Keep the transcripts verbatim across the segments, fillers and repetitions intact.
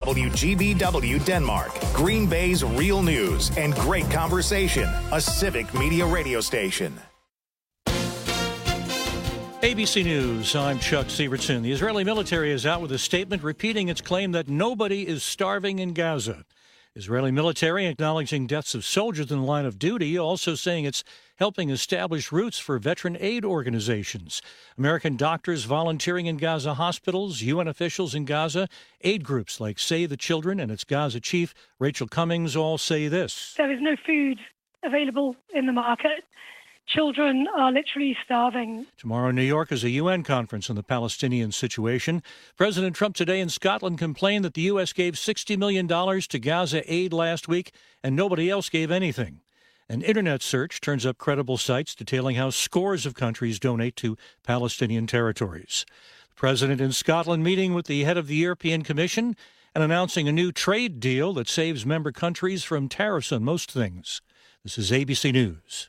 W G B W Denmark, Green Bay's real news and great conversation, a civic media radio station. A B C News, I'm Chuck Sievertson. The Israeli military is out with a statement repeating its claim that nobody is starving in Gaza. Israeli military acknowledging deaths of soldiers in the line of duty, also saying it's helping establish routes for veteran aid organizations. American doctors volunteering in Gaza hospitals, U N officials in Gaza, aid groups like Save the Children and its Gaza chief, Rachel Cummings, all say this. There is no food available in the market. Children are literally starving. Tomorrow in New York is a U N conference on the Palestinian situation. President Trump today in Scotland complained that the U S gave sixty million dollars to Gaza aid last week and nobody else gave anything. An internet search turns up credible sites detailing how scores of countries donate to Palestinian territories. The president in Scotland meeting with the head of the European Commission and announcing a new trade deal that saves member countries from tariffs on most things. This is A B C News.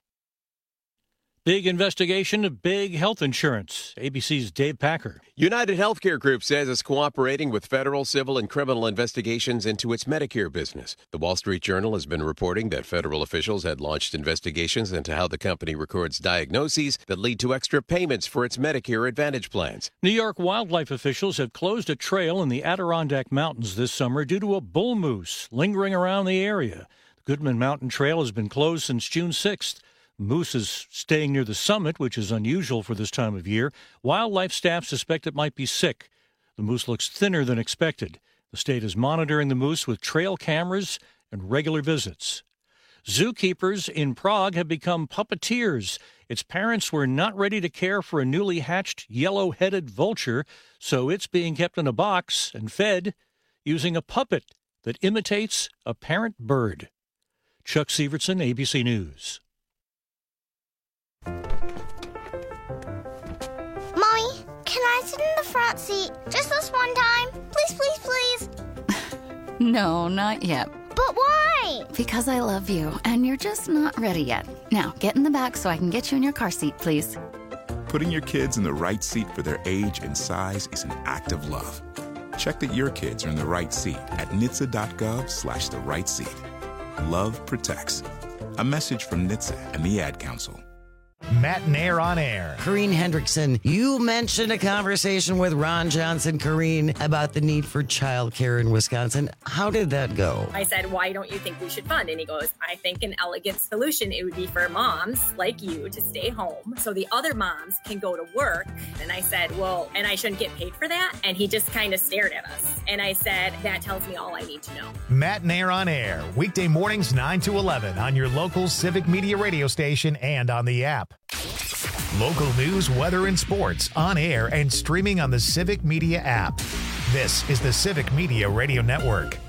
Big investigation of big health insurance. A B C's Dave Packer. United Healthcare Group says it's cooperating with federal, civil, and criminal investigations into its Medicare business. The Wall Street Journal has been reporting that federal officials had launched investigations into how the company records diagnoses that lead to extra payments for its Medicare Advantage plans. New York wildlife officials have closed a trail in the Adirondack Mountains this summer due to a bull moose lingering around the area. The Goodman Mountain Trail has been closed since June sixth. Moose is staying near the summit, which is unusual for this time of year. Wildlife staff suspect it might be sick. The moose looks thinner than expected. The state is monitoring the moose with trail cameras and regular visits. Zookeepers in Prague have become puppeteers. Its parents were not ready to care for a newly hatched yellow-headed vulture, so it's being kept in a box and fed using a puppet that imitates a parent bird. Chuck Sievertson, A B C News. Mommy, can I sit in the front seat just this one time? Please, please, please. No, not yet. But why? Because I love you, and you're just not ready yet. Now, get in the back so I can get you in your car seat, please. Putting your kids in the right seat for their age and size is an act of love. Check that your kids are in the right seat at N H T S A dot gov slash the right seat. Love protects. A message from N H T S A and the Ad Council. Matt and Air on Air. Corrine Hendrickson, you mentioned a conversation with Ron Johnson, Corrine, about the need for childcare in Wisconsin. How did that go? I said, why don't you think we should fund? And he goes, I think an elegant solution, it would be for moms like you to stay home so the other moms can go to work. And I said, well, and I shouldn't get paid for that? And he just kind of stared at us. And I said, that tells me all I need to know. Matt and Air on Air, weekday mornings nine to eleven on your local Civic Media radio station and on the app. Local news, weather, and sports on air and streaming on the Civic Media app. This is the Civic Media Radio Network.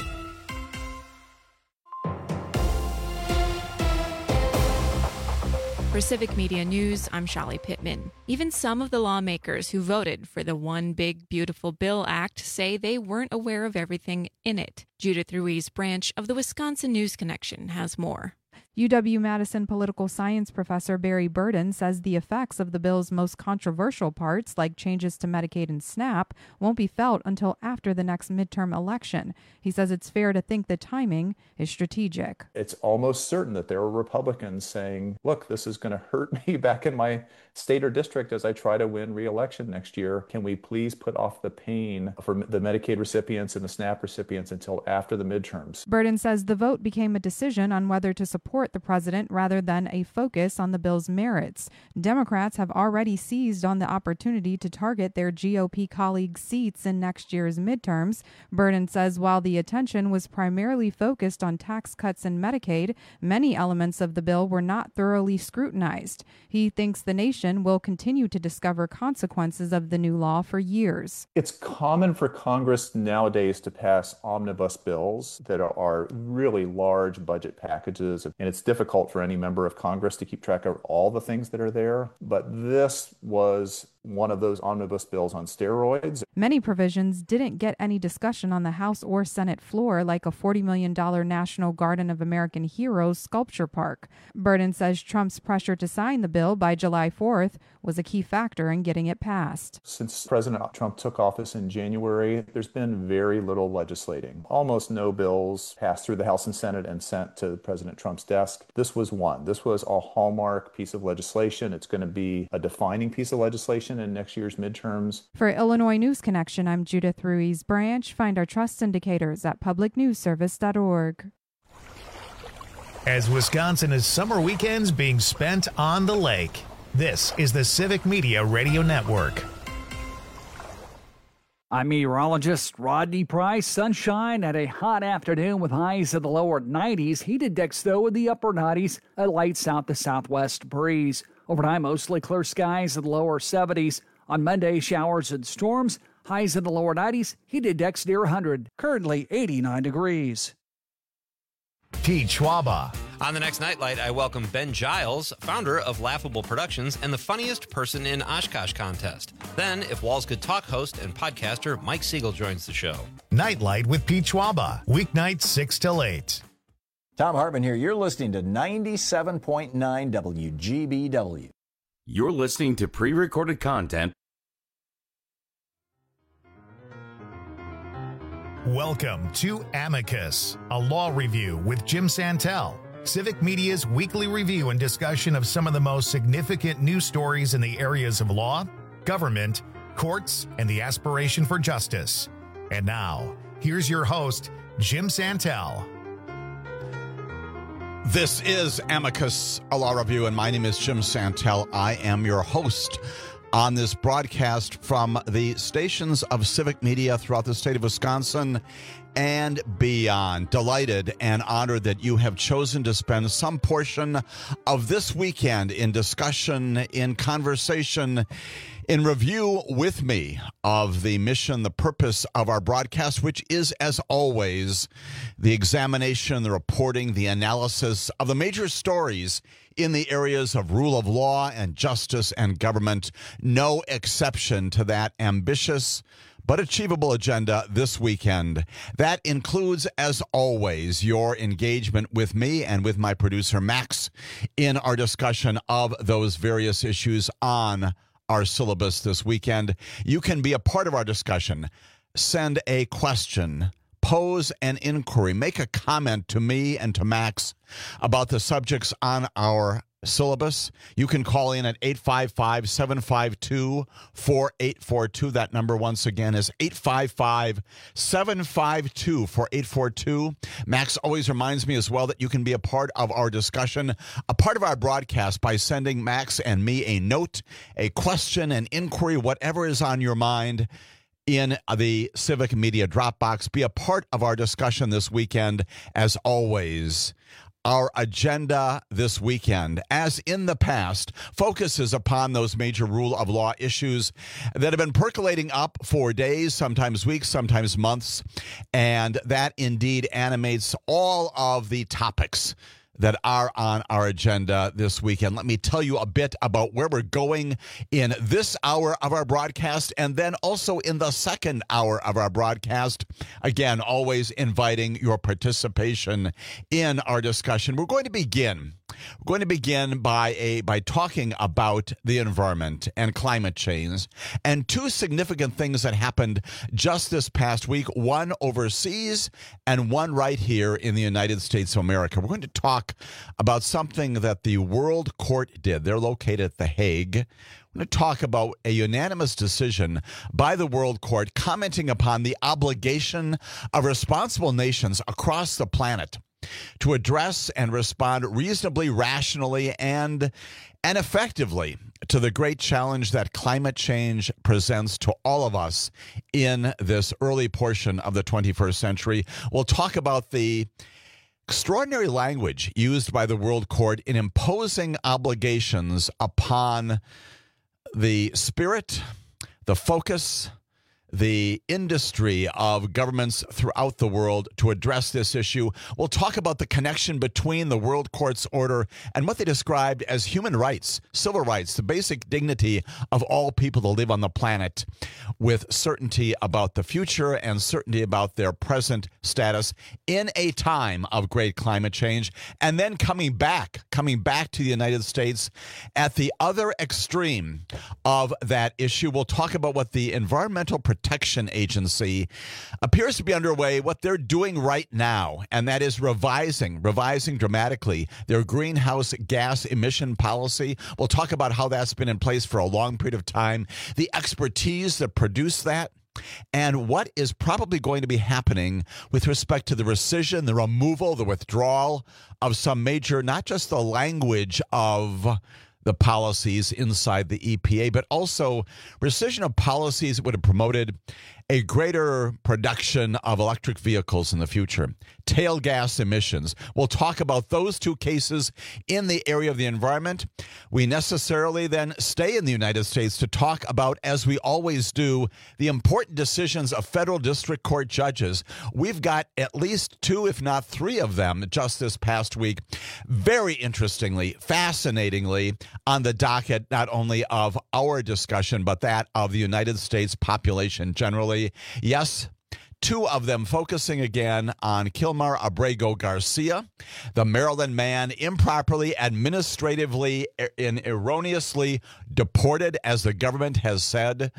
For Civic Media News, I'm Shali Pittman. Even some of the lawmakers who voted for the One Big Beautiful Bill Act say they weren't aware of everything in it. Judith Ruiz Branch of the Wisconsin News Connection has more. U W-Madison political science professor Barry Burden says the effects of the bill's most controversial parts, like changes to Medicaid and SNAP, won't be felt until after the next midterm election. He says it's fair to think the timing is strategic. It's almost certain that there are Republicans saying, look, this is going to hurt me back in my state or district as I try to win re-election next year. Can we please put off the pain for the Medicaid recipients and the SNAP recipients until after the midterms? Burden says the vote became a decision on whether to support the president rather than a focus on the bill's merits. Democrats have already seized on the opportunity to target their G O P colleagues' seats in next year's midterms. Burden says while the attention was primarily focused on tax cuts and Medicaid, many elements of the bill were not thoroughly scrutinized. He thinks the nation will continue to discover consequences of the new law for years. It's common for Congress nowadays to pass omnibus bills that are really large budget packages, and it's difficult for any member of Congress to keep track of all the things that are there. But this was one of those omnibus bills on steroids. Many provisions didn't get any discussion on the House or Senate floor, like a forty million dollars National Garden of American Heroes sculpture park. Burden says Trump's pressure to sign the bill by July fourth was a key factor in getting it passed. Since President Trump took office in January, there's been very little legislating. Almost no bills passed through the House and Senate and sent to President Trump's desk. This was one. This was a hallmark piece of legislation. It's going to be a defining piece of legislation in next year's midterms. For Illinois News Connection, I'm Judith Ruiz Branch. Find our trust indicators at public news service dot org. As Wisconsin is summer weekends being spent on the lake, this is the Civic Media Radio Network. I'm meteorologist Rodney Price. Sunshine at a hot afternoon with highs in the lower nineties. Heated decks, though, in the upper nineties. A light south to southwest breeze. Overnight, mostly clear skies in the lower seventies. On Monday, showers and storms. Highs in the lower nineties. Heated decks near one hundred. Currently eighty-nine degrees. Pete Schwaba. On the next Nightlight, I welcome Ben Giles, founder of Laughable Productions and the funniest person in Oshkosh contest. Then, If Walls Could Talk host and podcaster Mike Siegel joins the show. Nightlight with Pete Schwaba, weeknights six till eight. Tom Hartman here. You're listening to ninety-seven point nine W G B W. You're listening to pre-recorded content. Welcome to Amicus, a law review with Jim Santel, Civic Media's weekly review and discussion of some of the most significant news stories in the areas of law, government, courts, and the aspiration for justice. And now, here's your host, Jim Santel. This is Amicus, a law review, and my name is Jim Santel. I am your host on this broadcast from the stations of Civic Media throughout the state of Wisconsin and beyond. Delighted and honored that you have chosen to spend some portion of this weekend in discussion, in conversation, in review with me of the mission, the purpose of our broadcast, which is, as always, the examination, the reporting, the analysis of the major stories in the areas of rule of law and justice and government. No exception to that ambitious but achievable agenda this weekend. That includes, as always, your engagement with me and with my producer, Max, in our discussion of those various issues on our syllabus this weekend. You can be a part of our discussion. Send a question, pose an inquiry, make a comment to me and to Max about the subjects on our syllabus. You can call in at eight five five, seven five two, four eight four two. That number, once again, is eight five five, seven five two, four eight four two. Max always reminds me as well that you can be a part of our discussion, a part of our broadcast, by sending Max and me a note, a question, an inquiry, whatever is on your mind, in the Civic Media Dropbox. Be a part of our discussion this weekend, as always. Our agenda this weekend, as in the past, focuses upon those major rule of law issues that have been percolating up for days, sometimes weeks, sometimes months, and that indeed animates all of the topics that are on our agenda this weekend. Let me tell you a bit about where we're going in this hour of our broadcast, and then also in the second hour of our broadcast. Again, always inviting your participation in our discussion. We're going to begin. We're going to begin by a by talking about the environment and climate change, and two significant things that happened just this past week, one overseas and one right here in the United States of America. We're going to talk about something that the World Court did. They're located at The Hague. We're going to talk about a unanimous decision by the World Court commenting upon the obligation of responsible nations across the planet to address and respond reasonably, rationally, and and effectively to the great challenge that climate change presents to all of us in this early portion of the twenty-first century. We'll talk about the extraordinary language used by the World Court in imposing obligations upon the spirit, the focus, the industry of governments throughout the world to address this issue. We'll talk about the connection between the World Court's order and what they described as human rights, civil rights, the basic dignity of all people to live on the planet with certainty about the future and certainty about their present status in a time of great climate change. And then coming back, coming back to the United States at the other extreme of that issue, we'll talk about what the Environmental Protection Agency appears to be underway, what they're doing right now, and that is revising, revising dramatically their greenhouse gas emission policy. We'll talk about how that's been in place for a long period of time, the expertise that produced that, and what is probably going to be happening with respect to the rescission, the removal, the withdrawal of some major, not just the language of the policies inside the E P A, but also rescission of policies that would have promoted a greater production of electric vehicles in the future, tail gas emissions. We'll talk about those two cases in the area of the environment. We necessarily then stay in the United States to talk about, as we always do, the important decisions of federal district court judges. We've got at least two, if not three of them just this past week. Very interestingly, fascinatingly, on the docket, not only of our discussion, but that of the United States population generally. Yes, two of them focusing again on Kilmar Abrego Garcia, the Maryland man improperly, administratively, and erroneously deported, as the government has said,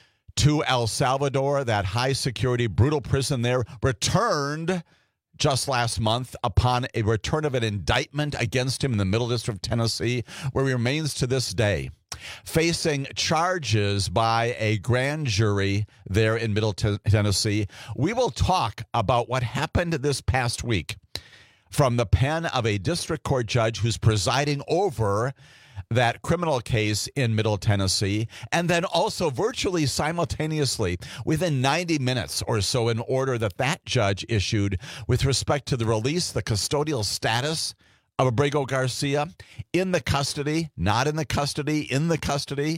to El Salvador, that high-security, brutal prison there, returned just last month upon a return of an indictment against him in the Middle District of Tennessee, where he remains to this day, facing charges by a grand jury there in Middle T- Tennessee. We will talk about what happened this past week from the pen of a district court judge who's presiding over that criminal case in Middle Tennessee, and then also virtually simultaneously within ninety minutes or so, an order that that judge issued with respect to the release, the custodial status of Abrego Garcia in the custody, not in the custody, in the custody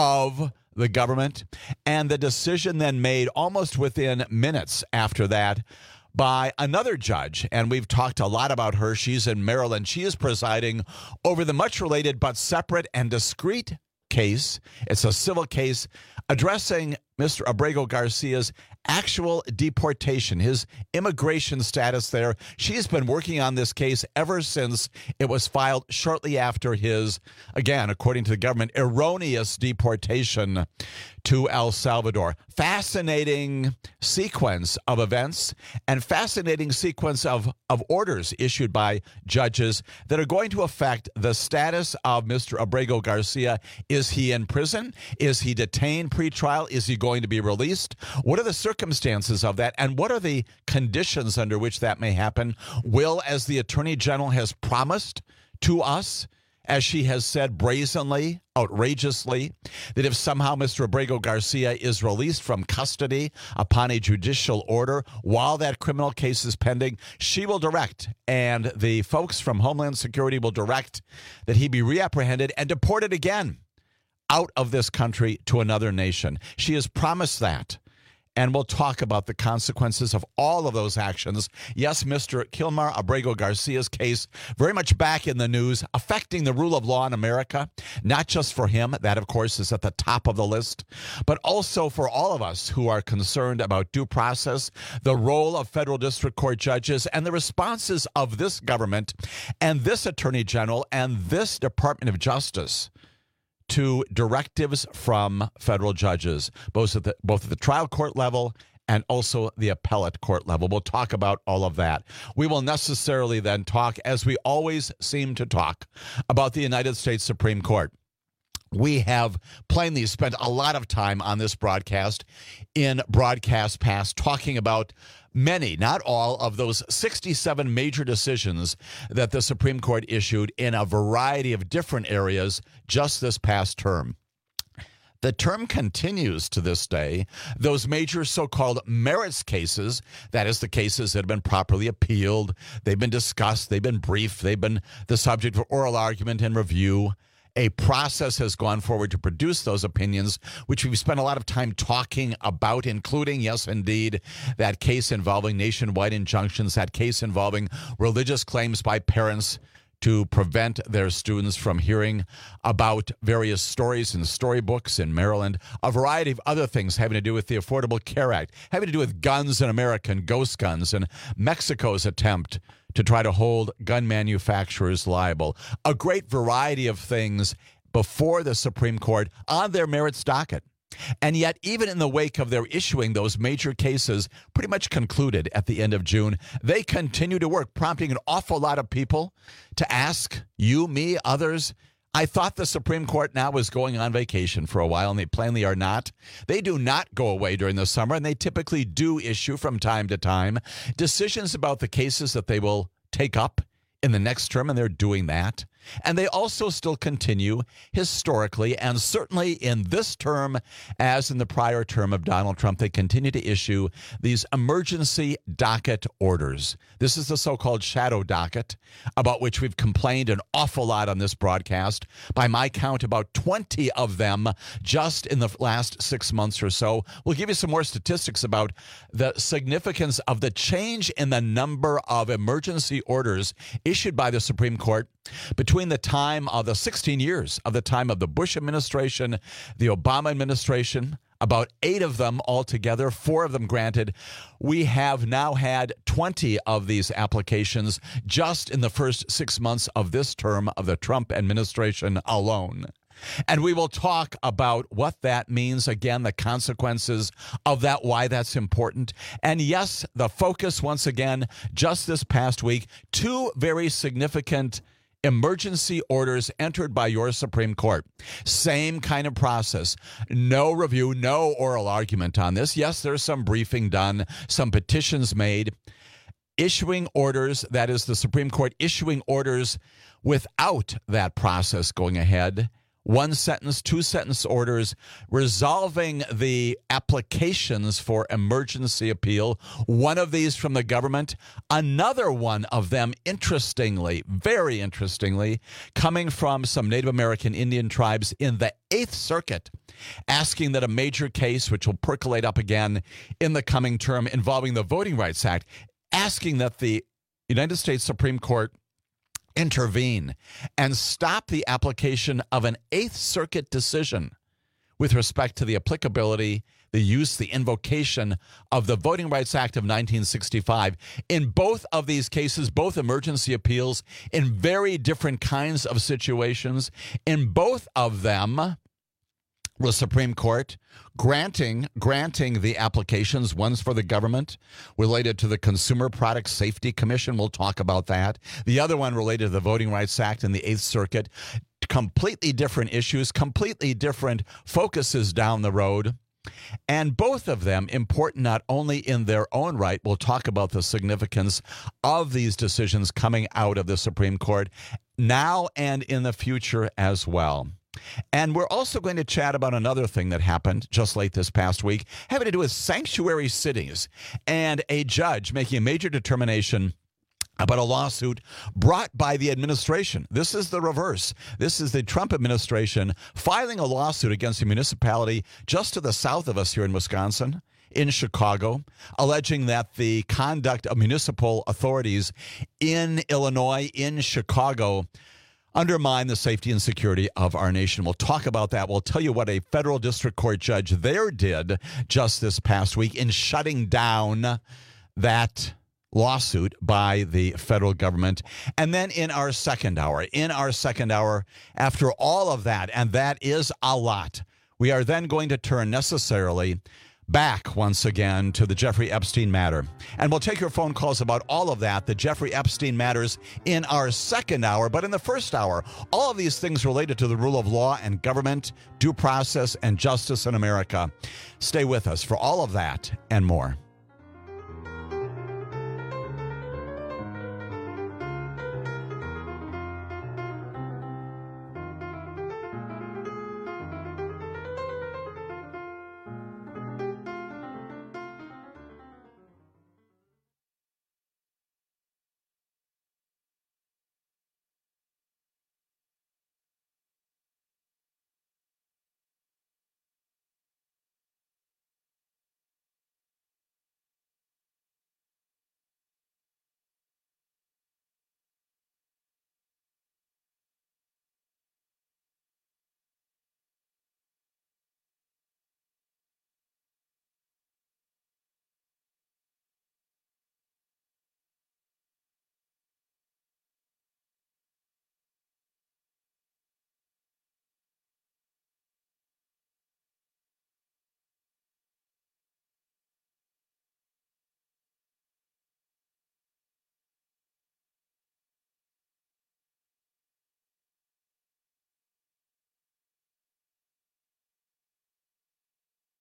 of the government. And the decision then made almost within minutes after that by another judge, and we've talked a lot about her. She's in Maryland. She is presiding over the much related but separate and discrete case. It's a civil case addressing Mister Abrego Garcia's actual deportation, his immigration status there. She's been working on this case ever since it was filed shortly after his, again, according to the government, erroneous deportation to El Salvador. Fascinating sequence of events and fascinating sequence of, of orders issued by judges that are going to affect the status of Mister Abrego Garcia. Is he in prison? Is he detained pre-trial? Is he going to be released? What are the circumstances of that? And what are the conditions under which that may happen? Will, as the Attorney General has promised to us, as she has said brazenly, outrageously, that if somehow Mister Abrego Garcia is released from custody upon a judicial order while that criminal case is pending, she will direct, and the folks from Homeland Security will direct, that he be reapprehended and deported again out of this country to another nation. She has promised that. And we'll talk about the consequences of all of those actions. Yes, Mister Kilmar Abrego Garcia's case very much back in the news, affecting the rule of law in America, not just for him. That, of course, is at the top of the list, but also for all of us who are concerned about due process, the role of federal district court judges, and the responses of this government and this Attorney General and this Department of Justice to directives from federal judges, both at the both at the trial court level and also the appellate court level. We'll talk about all of that. We will necessarily then talk, as we always seem to talk, about the United States Supreme Court. We have plainly spent a lot of time on this broadcast in broadcast past talking about many, not all, of those sixty-seven major decisions that the Supreme Court issued in a variety of different areas just this past term. The term continues to this day. Those major so-called merits cases, that is the cases that have been properly appealed, they've been discussed, they've been briefed, they've been the subject of oral argument and review, A process has gone forward to produce those opinions, which we've spent a lot of time talking about, including, yes, indeed, that case involving nationwide injunctions, that case involving religious claims by parents to prevent their students from hearing about various stories in storybooks in Maryland, a variety of other things having to do with the Affordable Care Act, having to do with guns in America and ghost guns, and Mexico's attempt to try to hold gun manufacturers liable. A great variety of things before the Supreme Court on their merits docket. And yet, even in the wake of their issuing those major cases, pretty much concluded at the end of June, they continue to work, prompting an awful lot of people to ask you, me, others, I thought the Supreme Court now was going on vacation for a while, and they plainly are not. They do not go away during the summer, and they typically do issue from time to time decisions about the cases that they will take up in the next term, and they're doing that. And they also still continue historically, and certainly in this term, as in the prior term of Donald Trump, they continue to issue these emergency docket orders. This is the so-called shadow docket, about which we've complained an awful lot on this broadcast. By my count, about twenty of them just in the last six months or so. We'll give you some more statistics about the significance of the change in the number of emergency orders issued by the Supreme Court between the time of the sixteen years of the time of the Bush administration, the Obama administration, about eight of them altogether, four of them granted. We have now had twenty of these applications just in the first six months of this term of the Trump administration alone. And we will talk about what that means, again, the consequences of that, why that's important. And yes, the focus once again, just this past week, two very significant emergency orders entered by your Supreme Court. Same kind of process. No review, no oral argument on this. Yes, there's some briefing done, some petitions made. Issuing orders, that is the Supreme Court issuing orders without that process going ahead. One sentence, two sentence orders resolving the applications for emergency appeal. One of these from the government, another one of them, interestingly, very interestingly, coming from some Native American Indian tribes in the Eighth Circuit, asking that a major case, which will percolate up again in the coming term involving the Voting Rights Act, asking that the United States Supreme Court intervene and stop the application of an Eighth Circuit decision with respect to the applicability, the use, the invocation of the Voting Rights Act of nineteen sixty-five. In both of these cases, both emergency appeals, in very different kinds of situations, in both of them, the Supreme Court granting granting the applications, one's for the government related to the Consumer Product Safety Commission. We'll talk about that. The other one related to the Voting Rights Act in the Eighth Circuit. Completely different issues, completely different focuses down the road. And both of them important not only in their own right. We'll talk about the significance of these decisions coming out of the Supreme Court now and in the future as well. And we're also going to chat about another thing that happened just late this past week, having to do with sanctuary cities and a judge making a major determination about a lawsuit brought by the administration. This is the reverse. This is the Trump administration filing a lawsuit against a municipality just to the south of us here in Wisconsin, in Chicago, alleging that the conduct of municipal authorities in Illinois, in Chicago, undermine the safety and security of our nation. We'll talk about that. We'll tell you what a federal district court judge there did just this past week in shutting down that lawsuit by the federal government. And then in our second hour, in our second hour, after all of that, and that is a lot, we are then going to turn necessarily back once again to the Jeffrey Epstein matter. And we'll take your phone calls about all of that, the Jeffrey Epstein matters, in our second hour. But in the first hour, all of these things related to the rule of law and government, due process, and justice in America. Stay with us for all of that and more.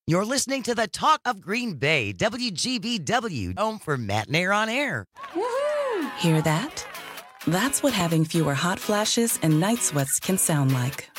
You're listening to the Talk of Green Bay, W G B W, home for Matt and Air on Air. Woohoo! Hear that? That's what having fewer hot flashes and night sweats can sound like.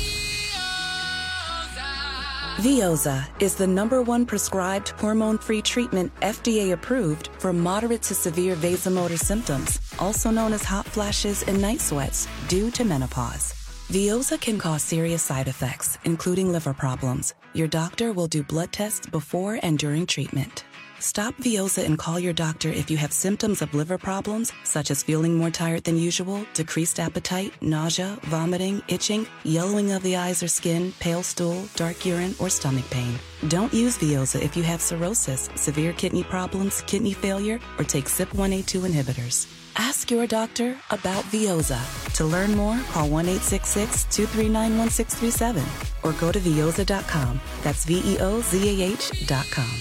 Veoza is the number one prescribed hormone-free treatment F D A approved for moderate to severe vasomotor symptoms, also known as hot flashes and night sweats, due to menopause. Veoza can cause serious side effects, including liver problems. Your doctor will do blood tests before and during treatment. Stop Veoza and call your doctor if you have symptoms of liver problems, such as feeling more tired than usual, decreased appetite, nausea, vomiting, itching, yellowing of the eyes or skin, pale stool, dark urine, or stomach pain. Don't use Veoza if you have cirrhosis, severe kidney problems, kidney failure, or take C Y P one A two inhibitors. Ask your doctor about Veoza. To learn more, call one eight six six, two three nine, one six three seven or go to veoza dot com. That's V E O Z A H dot com.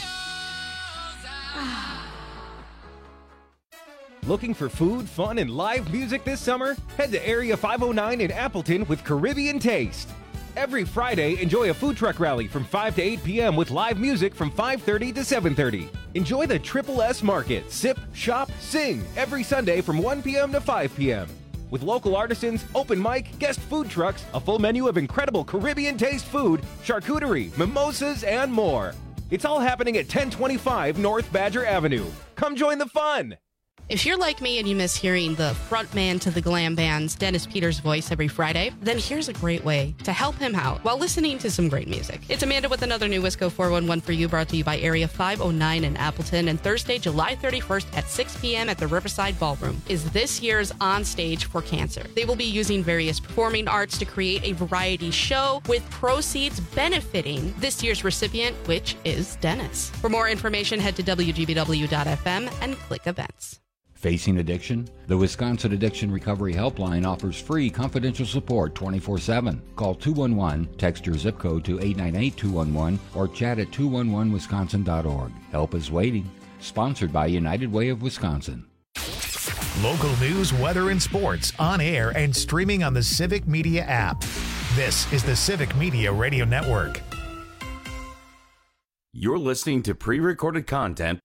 Looking for food, fun, and live music this summer? Head to Area five oh nine in Appleton with Caribbean Taste. Every Friday, enjoy a food truck rally from five to eight p.m. with live music from five thirty to seven thirty. Enjoy the Triple S Market, sip, shop, sing every Sunday from one p.m. to five p.m. With local artisans, open mic, guest food trucks, a full menu of incredible Caribbean taste food, charcuterie, mimosas, and more. It's all happening at ten twenty-five North Badger Avenue. Come join the fun! If you're like me and you miss hearing the frontman to the glam band's Dennis Peters' voice every Friday, then here's a great way to help him out while listening to some great music. It's Amanda with another new Wisco four one one for you, brought to you by Area five oh nine in Appleton, and Thursday, July thirty-first at six p.m. at the Riverside Ballroom is this year's On Stage for Cancer. They will be using various performing arts to create a variety show with proceeds benefiting this year's recipient, which is Dennis. For more information, head to W G B W dot F M and click events. Facing addiction? The Wisconsin Addiction Recovery Helpline offers free confidential support twenty-four seven. Call two one one, text your zip code to eight nine eight two one one, or chat at two one one wisconsin dot org. Help is waiting. Sponsored by United Way of Wisconsin. Local news, weather, and sports on air and streaming on the Civic Media app. This is the Civic Media Radio Network. You're listening to pre-recorded content.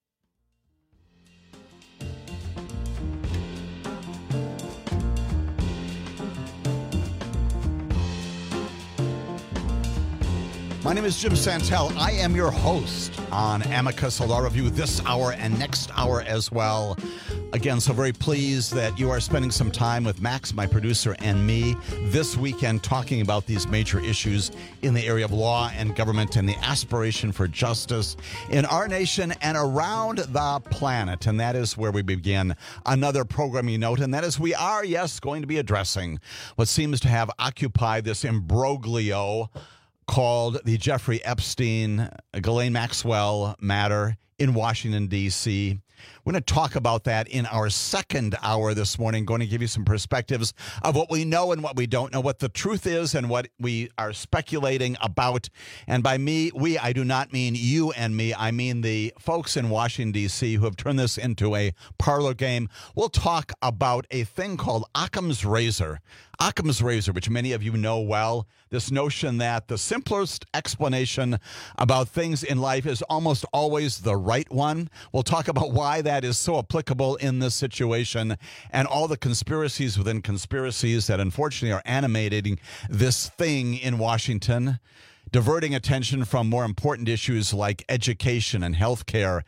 My name is Jim Santel. I am your host on Amicus Law Review this hour and next hour as well. Again, so very pleased that you are spending some time with Max, my producer, and me this weekend talking about these major issues in the area of law and government and the aspiration for justice in our nation and around the planet. And that is where we begin another programming note, and that is we are, yes, going to be addressing what seems to have occupied this imbroglio called the Jeffrey Epstein, Ghislaine Maxwell matter in Washington, D C We're going to talk about that in our second hour this morning, going to give you some perspectives of what we know and what we don't know, what the truth is and what we are speculating about. And by me, we, I do not mean you and me. I mean the folks in Washington, D C who have turned this into a parlor game. We'll talk about a thing called Occam's razor. Occam's razor, which many of you know well, this notion that the simplest explanation about things in life is almost always the right one. We'll talk about why that is so applicable in this situation and all the conspiracies within conspiracies that unfortunately are animating this thing in Washington, diverting attention from more important issues like education and healthcare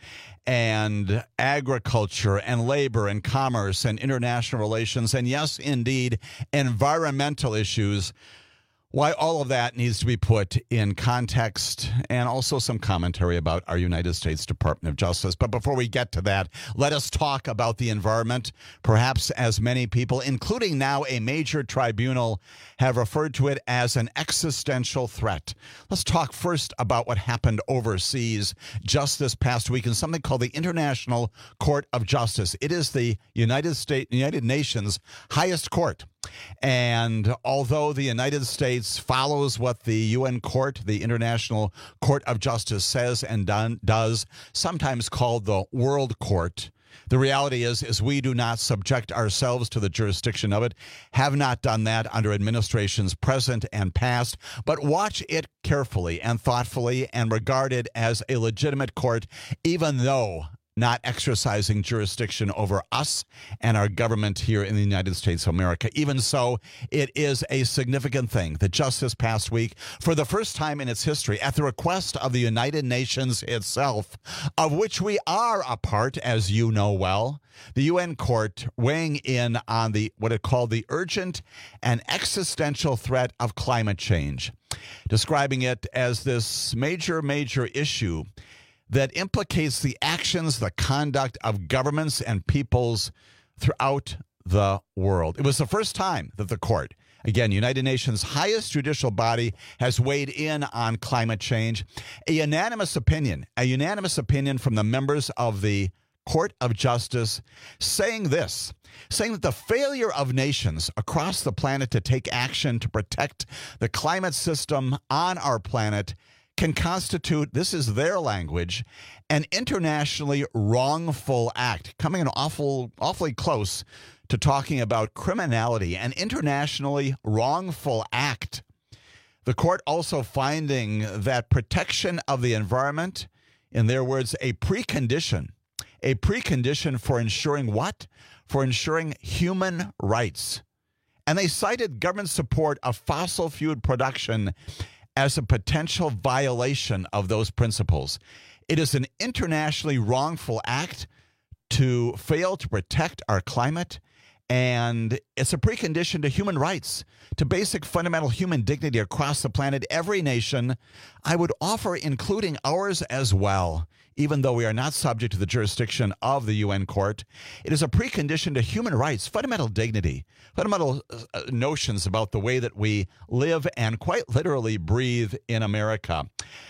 and agriculture and labor and commerce and international relations, and yes, indeed, environmental issues. Why all of that needs to be put in context and also some commentary about our United States Department of Justice. But before we get to that, let us talk about the environment. Perhaps as many people, including now a major tribunal, have referred to it as an existential threat. Let's talk first about what happened overseas just this past week in something called the International Court of Justice. It is the United States, United Nations highest court. And although the United States follows what the U N Court, the International Court of Justice, says and done, does, sometimes called the World Court, The reality is, is we do not subject ourselves to the jurisdiction of it, have not done that under administrations present and past, but watch it carefully and thoughtfully and regard it as a legitimate court, even though not exercising jurisdiction over us and our government here in the United States of America. Even so, it is a significant thing that just this past week, for the first time in its history, at the request of the United Nations itself, of which we are a part, as you know well, the U N court weighing in on the what it called the urgent and existential threat of climate change, describing it as this major, major issue that implicates the actions, the conduct of governments and peoples throughout the world. It was the first time that the court, again, United Nations' highest judicial body, has weighed in on climate change. A unanimous opinion, a unanimous opinion from the members of the Court of Justice saying this, saying that the failure of nations across the planet to take action to protect the climate system on our planet can constitute, this is their language, an internationally wrongful act, coming in awful, awfully close to talking about criminality, an internationally wrongful act. The court also finding that protection of the environment, in their words, a precondition, a precondition for ensuring what? For ensuring human rights. And they cited government support of fossil fuel production as a potential violation of those principles. It is an internationally wrongful act to fail to protect our climate, and it's a precondition to human rights, to basic fundamental human dignity across the planet. Every nation, I would offer, including ours as well, even though we are not subject to the jurisdiction of the U N court, it is a precondition to human rights, fundamental dignity, fundamental uh, notions about the way that we live and quite literally breathe in America.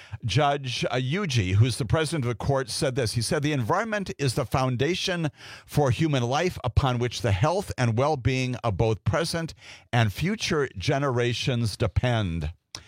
Judge uh, Yuji, who's the president of the court, said this. He said, the environment is the foundation for human life upon which the health and well-being of both present and future generations depend.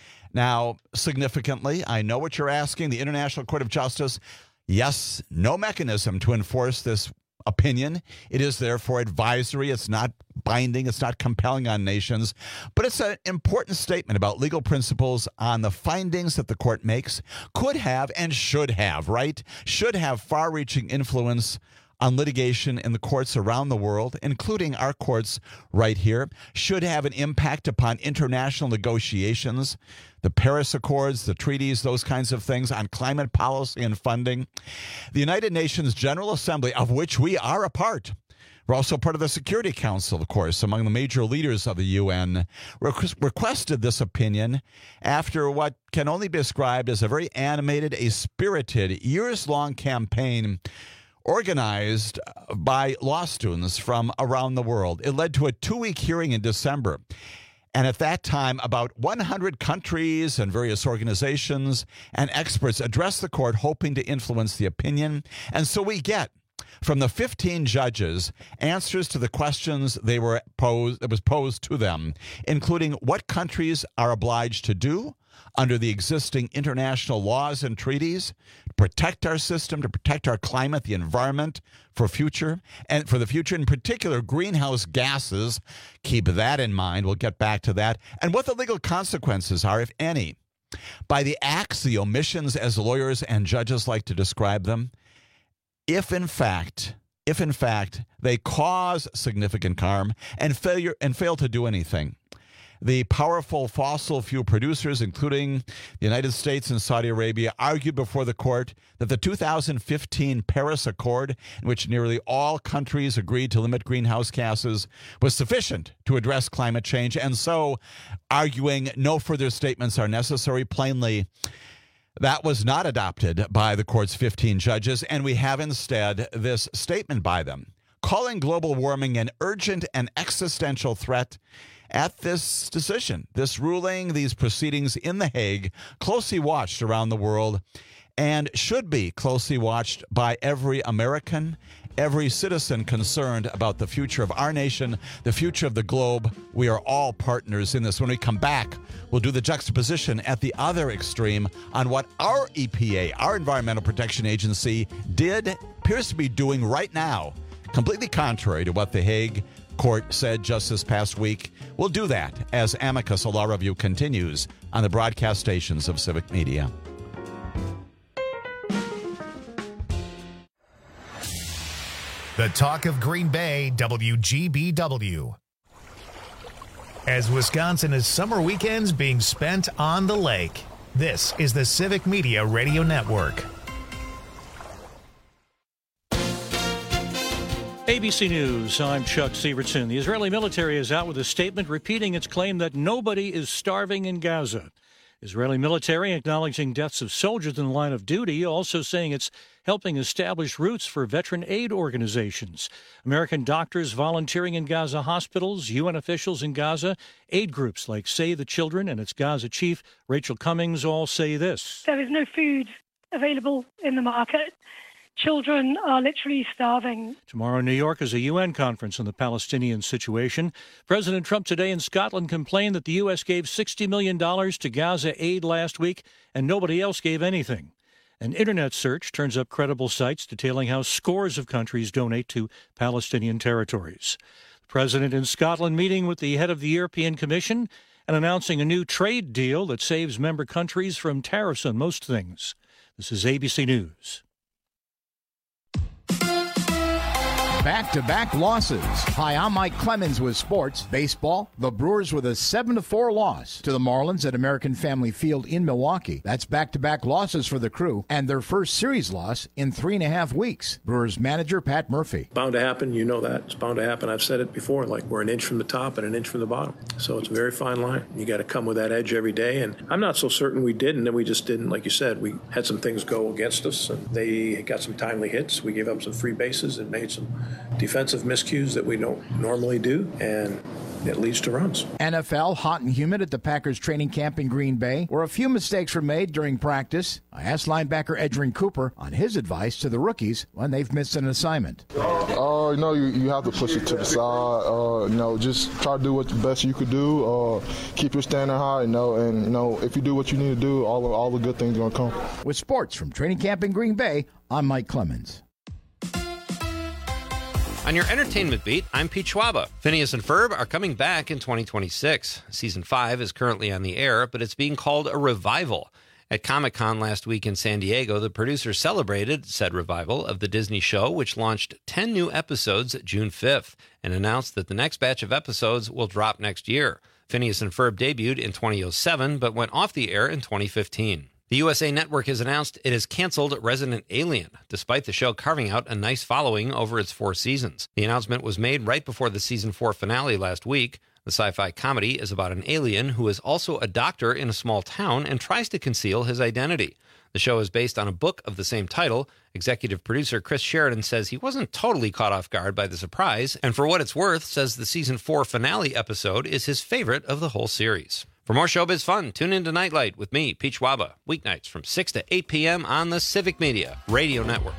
Now, significantly, I know what you're asking, the International Court of Justice, yes, no mechanism to enforce this opinion. It is therefore advisory. It's not binding. It's not compelling on nations. But it's an important statement about legal principles on the findings that the court makes, could have and should have, right? Should have far-reaching influence on litigation in the courts around the world, including our courts right here, should have an impact upon international negotiations, the Paris Accords, the treaties, those kinds of things, on climate policy and funding. The United Nations General Assembly, of which we are a part, we're also part of the Security Council, of course, among the major leaders of the U N, requested this opinion after what can only be described as a very animated, a spirited, years-long campaign organized by law students from around the world. It led to a two-week hearing in December. And at that time, about one hundred countries and various organizations and experts addressed the court, hoping to influence the opinion. And so we get, from the fifteen judges, answers to the questions they were posed, that was posed to them, including what countries are obliged to do under the existing international laws and treaties to protect our system, to protect our climate, the environment for future, and for the future, in particular, greenhouse gases. Keep that in mind. We'll get back to that. And what the legal consequences are, if any, by the acts, the omissions, as lawyers and judges like to describe them, if in fact, if in fact they cause significant harm and failure and fail to do anything. The powerful fossil fuel producers, including the United States and Saudi Arabia, argued before the court that the two thousand fifteen Paris Accord, in which nearly all countries agreed to limit greenhouse gases, was sufficient to address climate change, and so, arguing no further statements are necessary, plainly, that was not adopted by the court's fifteen judges, and we have instead this statement by them, calling global warming an urgent and existential threat. At this decision, this ruling, these proceedings in The Hague, closely watched around the world and should be closely watched by every American every citizen concerned about the future of our nation, the future of the globe. We are all partners in this. When we come back, we'll do the juxtaposition at the other extreme on what our E P A, our Environmental Protection Agency, did, appears to be doing right now, completely contrary to what the Hague Court said just this past week. We'll do that as Amicus, a law review, continues on the broadcast stations of Civic Media. The talk of Green Bay, W G B W. As Wisconsin is summer weekends being spent on the lake, this is the Civic Media Radio Network. A B C News, I'm Chuck Sievertson. The Israeli military is out with a statement repeating its claim that nobody is starving in Gaza. Israeli military acknowledging deaths of soldiers in the line of duty, also saying it's helping establish routes for veteran aid organizations. American doctors volunteering in Gaza hospitals, U N officials in Gaza, aid groups like Save the Children and its Gaza chief, Rachel Cummings, all say this. There is no food available in the market. Children are literally starving. Tomorrow in New York is a U N conference on the Palestinian situation. President Trump today in Scotland complained that the U S gave sixty million dollars to Gaza aid last week and nobody else gave anything. An internet search turns up credible sites detailing how scores of countries donate to Palestinian territories. The president in Scotland meeting with the head of the European Commission and announcing a new trade deal that saves member countries from tariffs on most things. This is A B C News. Back-to-back losses. Hi, I'm Mike Clemens with sports. Baseball, the Brewers with a seven to four loss to the Marlins at American Family Field in Milwaukee. That's back-to-back losses for the Crew and their first series loss in three and a half weeks. Brewers manager Pat Murphy. Bound to happen. You know that. It's bound to happen. I've said it before, like we're an inch from the top and an inch from the bottom. So it's a very fine line. You got to come with that edge every day. And I'm not so certain we didn't, and we just didn't. Like you said, we had some things go against us, and they got some timely hits. We gave up some free bases and made some defensive miscues that we don't normally do, and it leads to runs. N F L, hot and humid at the Packers training camp in Green Bay, where a few mistakes were made during practice. I asked linebacker Edgerrin Cooper on his advice to the rookies when they've missed an assignment. Uh, you know, you, you have to push it to the side. Uh, you know, just try to do what the best you could do. Uh, keep your standard high, you know, and, you know, if you do what you need to do, all, all the good things are going to come. With sports from training camp in Green Bay, I'm Mike Clemens. On your entertainment beat, I'm Pete Schwaba. Phineas and Ferb are coming back in twenty twenty-six. Season five is currently on the air, but it's being called a revival. At Comic-Con last week in San Diego, the producers celebrated said revival of the Disney show, which launched ten new episodes June fifth, and announced that the next batch of episodes will drop next year. Phineas and Ferb debuted in two thousand seven, but went off the air in twenty fifteen. The U S A Network has announced it has canceled Resident Alien, despite the show carving out a nice following over its four seasons. The announcement was made right before the season four finale last week. The sci-fi comedy is about an alien who is also a doctor in a small town and tries to conceal his identity. The show is based on a book of the same title. Executive producer Chris Sheridan says he wasn't totally caught off guard by the surprise, and for what it's worth, says the season four finale episode is his favorite of the whole series. For more showbiz fun, tune in to Nightlight with me, Pete Schwaba, weeknights from six to eight p.m. on the Civic Media Radio Network.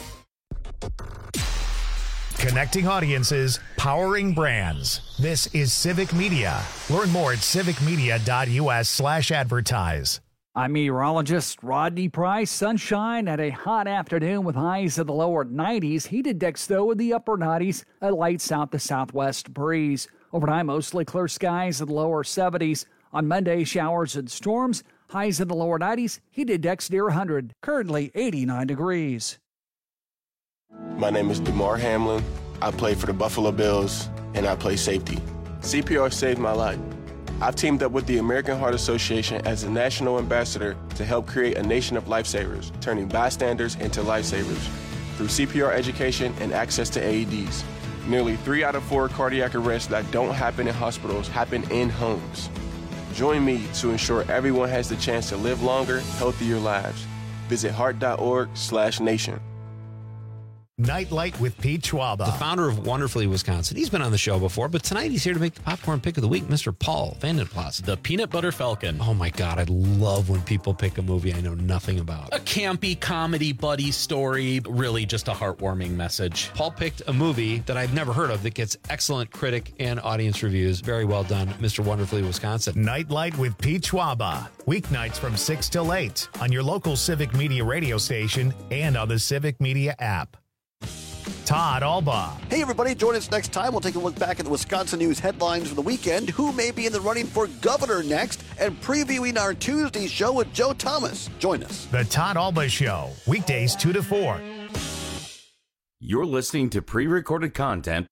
Connecting audiences, powering brands. This is Civic Media. Learn more at civicmedia.us slash advertise. I'm meteorologist Rodney Price. Sunshine at a hot afternoon with highs in the lower nineties. Heated decks, though, in the upper nineties. A light south to southwest breeze. Overnight, mostly clear skies in the lower seventies. On Monday, showers and storms. Highs in the lower nineties. Heated decks near one hundred. Currently eighty-nine degrees. My name is DeMar Hamlin. I play for the Buffalo Bills, and I play safety. C P R saved my life. I've teamed up with the American Heart Association as a national ambassador to help create a nation of lifesavers, turning bystanders into lifesavers through C P R education and access to A E Ds. Nearly three out of four cardiac arrests that don't happen in hospitals happen in homes. Join me to ensure everyone has the chance to live longer, healthier lives. Visit heart dot org slash nation. Nightlight with Pete Schwaba. The founder of Wonderfully Wisconsin. He's been on the show before, but tonight he's here to make the popcorn pick of the week, Mister Paul Vandenplas. The Peanut Butter Falcon. Oh my God, I love when people pick a movie I know nothing about. A campy comedy buddy story, really just a heartwarming message. Paul picked a movie that I've never heard of that gets excellent critic and audience reviews. Very well done, Mister Wonderfully Wisconsin. Nightlight with Pete Schwaba. Weeknights from six till eight on your local Civic Media radio station and on the Civic Media app. Todd Alba. Hey, everybody. Join us next time. We'll take a look back at the Wisconsin news headlines for the weekend, who may be in the running for governor next, and previewing our Tuesday show with Joe Thomas. Join us. The Todd Alba Show, weekdays two to four. You're listening to pre-recorded content.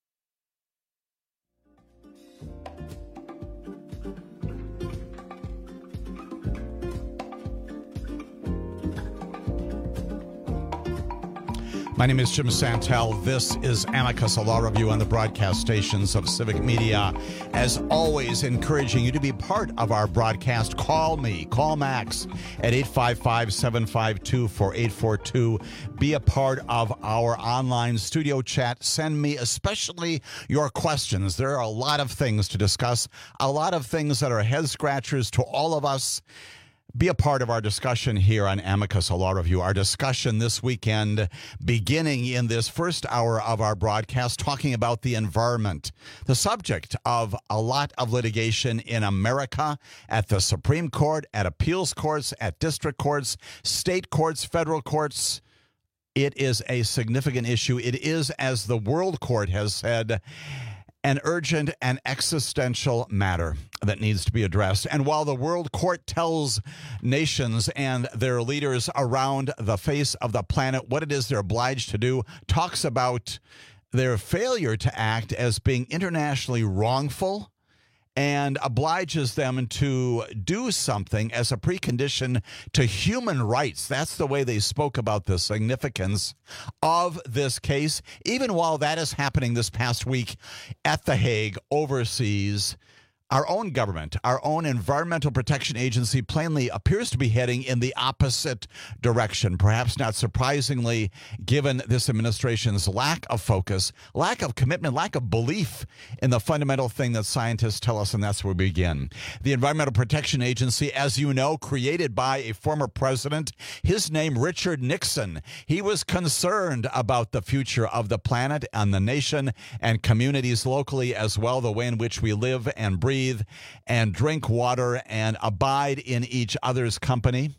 My name is Jim Santel. This is Amicus, a law review on the broadcast stations of Civic Media. As always, encouraging you to be part of our broadcast. Call me, call Max at eight five five, seven five two, four eight four two. Be a part of our online studio chat. Send me especially your questions. There are a lot of things to discuss, a lot of things that are head scratchers to all of us. Be a part of our discussion here on Amicus, a law review. Our discussion this weekend, beginning in this first hour of our broadcast, talking about the environment, the subject of a lot of litigation in America at the Supreme Court, at appeals courts, at district courts, state courts, federal courts. It is a significant issue. It is, as the World Court has said, an urgent and existential matter that needs to be addressed. And while the World Court tells nations and their leaders around the face of the planet what it is they're obliged to do, talks about their failure to act as being internationally wrongful, and obliges them to do something as a precondition to human rights. That's the way they spoke about the significance of this case, even while that is happening this past week at The Hague, overseas. Our own government, our own Environmental Protection Agency, plainly appears to be heading in the opposite direction. Perhaps not surprisingly, given this administration's lack of focus, lack of commitment, lack of belief in the fundamental thing that scientists tell us, and that's where we begin. The Environmental Protection Agency, as you know, created by a former president, his name Richard Nixon. He was concerned about the future of the planet and the nation and communities locally as well, the way in which we live and breathe and drink water and abide in each other's company.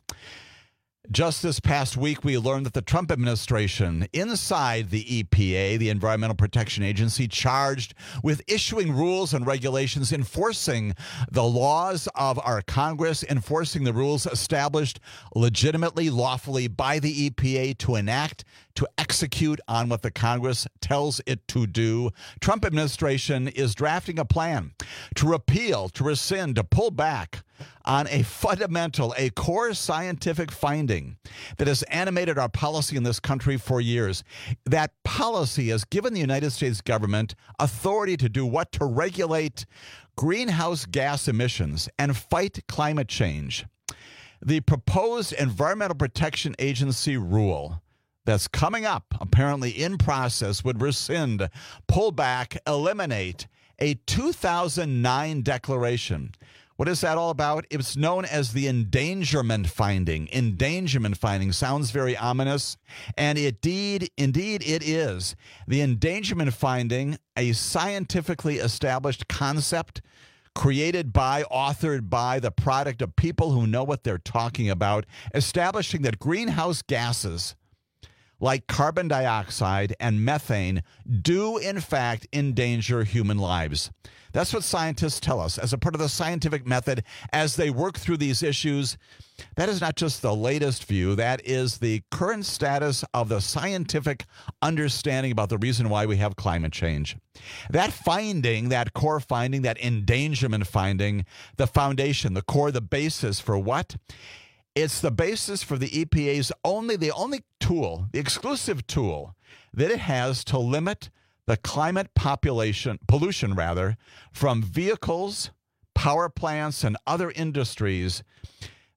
Just this past week, we learned that the Trump administration, inside the E P A, the Environmental Protection Agency, charged with issuing rules and regulations, enforcing the laws of our Congress, enforcing the rules established legitimately, lawfully by the E P A to enact, to execute on what the Congress tells it to do. Trump administration is drafting a plan to repeal, to rescind, to pull back on a fundamental, a core scientific finding that has animated our policy in this country for years. That policy has given the United States government authority to do what? To regulate greenhouse gas emissions and fight climate change. The proposed Environmental Protection Agency rule that's coming up, apparently in process, would rescind, pull back, eliminate a two thousand nine declaration. What is that all about? It's known as the endangerment finding. Endangerment finding sounds very ominous, and indeed, indeed it is. The endangerment finding, a scientifically established concept created by, authored by, the product of people who know what they're talking about, establishing that greenhouse gases like carbon dioxide and methane do, in fact, endanger human lives. That's what scientists tell us as a part of the scientific method as they work through these issues. That is not just the latest view. That is the current status of the scientific understanding about the reason why we have climate change. That finding, that core finding, that endangerment finding, the foundation, the core, the basis for what? It's the basis for the E P A's only, the only tool, the exclusive tool that it has to limit the climate population, pollution rather, from vehicles, power plants, and other industries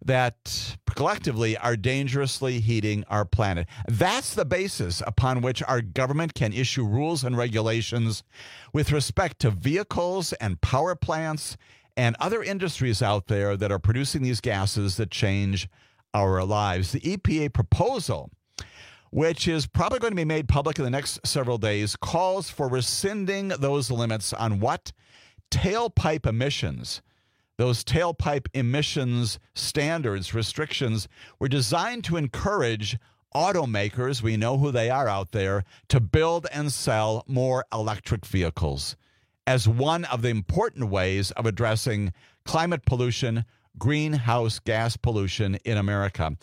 that collectively are dangerously heating our planet. That's the basis upon which our government can issue rules and regulations with respect to vehicles and power plants and other industries out there that are producing these gases that change our lives. The E P A proposal, which is probably going to be made public in the next several days, calls for rescinding those limits on what? Tailpipe emissions. Those tailpipe emissions standards, restrictions, were designed to encourage automakers, we know who they are out there, to build and sell more electric vehicles as one of the important ways of addressing climate pollution, greenhouse gas pollution in America.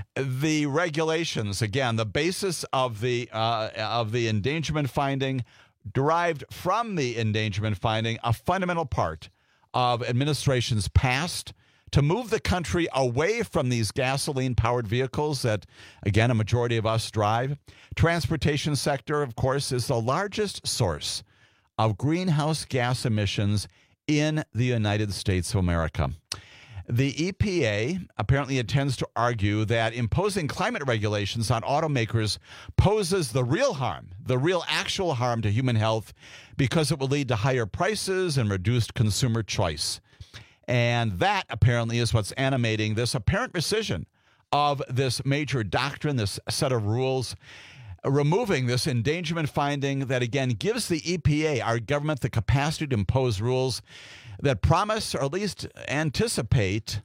The regulations, again, the basis of the uh, of the endangerment finding derived from the endangerment finding, a fundamental part of administrations past to move the country away from these gasoline-powered vehicles that, again, a majority of us drive. Transportation sector, of course, is the largest source of greenhouse gas emissions in the United States of America. The E P A apparently intends to argue that imposing climate regulations on automakers poses the real harm, the real actual harm to human health, because it will lead to higher prices and reduced consumer choice. And that apparently is what's animating this apparent rescission of this major doctrine, this set of rules, removing this endangerment finding that, again, gives the E P A, our government, the capacity to impose rules that promise or at least anticipate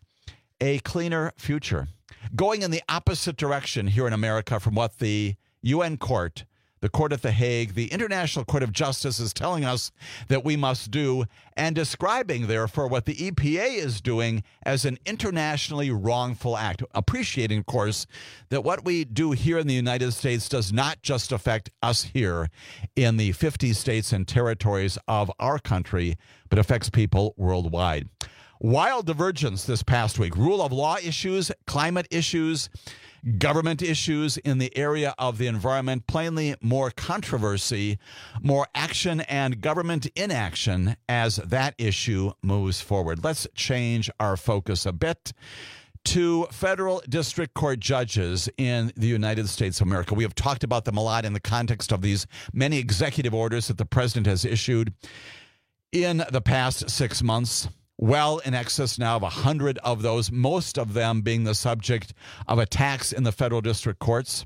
a cleaner future, going in the opposite direction here in America from what the U N court, the court at The Hague, the International Court of Justice is telling us that we must do, and describing, therefore, what the E P A is doing as an internationally wrongful act. Appreciating, of course, that what we do here in the United States does not just affect us here in the fifty states and territories of our country, but affects people worldwide. Wild divergence this past week. Rule of law issues, climate issues, government issues in the area of the environment, plainly more controversy, more action and government inaction as that issue moves forward. Let's change our focus a bit to federal district court judges in the United States of America. We have talked about them a lot in the context of these many executive orders that the president has issued in the past six months. Well in excess now of one hundred of those, most of them being the subject of attacks in the federal district courts.